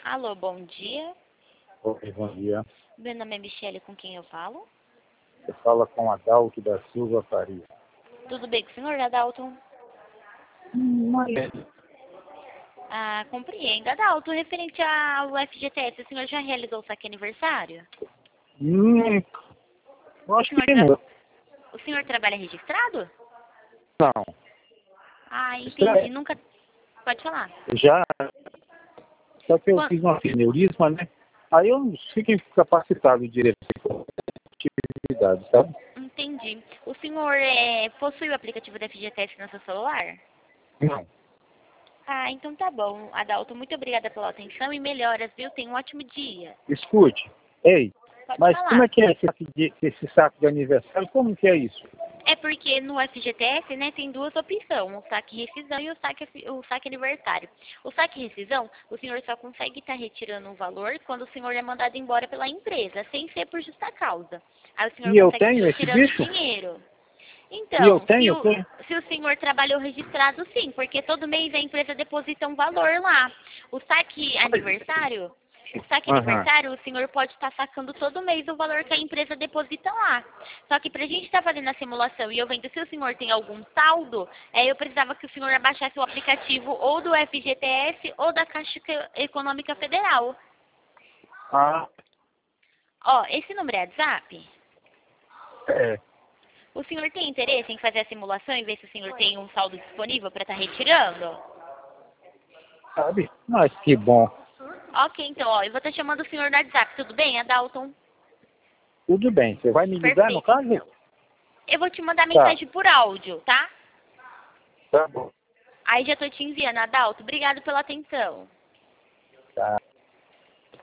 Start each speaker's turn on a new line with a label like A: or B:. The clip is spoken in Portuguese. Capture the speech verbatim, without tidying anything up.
A: Alô, bom dia.
B: Oi, bom dia.
A: Meu nome é Michele, com quem eu falo?
B: Você fala com Adalto da Silva Faria.
A: Tudo bem com o senhor, Adalto?
B: Mas,
A: Ah, compreendo. Adalto, referente ao F G T S, o senhor já realizou o saque aniversário?
B: hum, eu
A: O
B: acho
A: senhor,
B: que
A: tra...
B: não.
A: o senhor trabalha registrado?
B: Não.
A: Ah, entendi.
B: Estranho.
A: Nunca... Pode falar.
B: Já, só que eu
A: Quan-
B: fiz uma aneurisma, né? Aí eu não fico incapacitado de atividade, sabe?
A: Entendi. O senhor é, possui o aplicativo da F G T S no seu celular?
B: Não.
A: Ah, então tá bom. Adalto, muito obrigada pela atenção e melhoras, viu? Tenha um ótimo dia.
B: Escute. Ei,
A: Pode
B: mas como é
A: falar.
B: que é esse saco de, esse saco de aniversário? Como que é isso?
A: É porque no F G T S, né, tem duas opções, o saque rescisão e o saque, o saque aniversário. O saque rescisão, o senhor só consegue estar retirando um valor quando o senhor é mandado embora pela empresa, sem ser por justa causa. Aí o senhor
B: E eu
A: consegue
B: tenho
A: estar
B: esse
A: retirando
B: bicho?
A: dinheiro.
B: E eu
A: Então, se
B: tenho, eu
A: o,
B: tenho.
A: se o senhor trabalhou registrado, sim, porque todo mês a empresa deposita um valor lá. O saque aniversário, o saque
B: Aham.
A: aniversário, o senhor pode estar sacando todo mês o valor que a empresa deposita lá. Só que para a gente estar fazendo a simulação e eu vendo se o senhor tem algum saldo, é, eu precisava que o senhor abaixasse o aplicativo ou do F G T S ou da Caixa Econômica Federal.
B: Ah,
A: Ó, esse número é WhatsApp?
B: é.
A: O senhor tem interesse em fazer a simulação e ver se o senhor tem um saldo disponível para estar retirando?
B: Sabe? Mas que bom.
A: Ok, então, ó, eu vou estar chamando o senhor no WhatsApp, tudo bem, Adalton?
B: Tudo bem. Você vai me ligar no
A: Perfeito,
B: caso?
A: então. Eu vou te mandar
B: Tá.
A: mensagem por áudio, tá?
B: Tá bom.
A: Aí já tô te enviando, Adalto. Obrigado pela atenção.
B: Tá.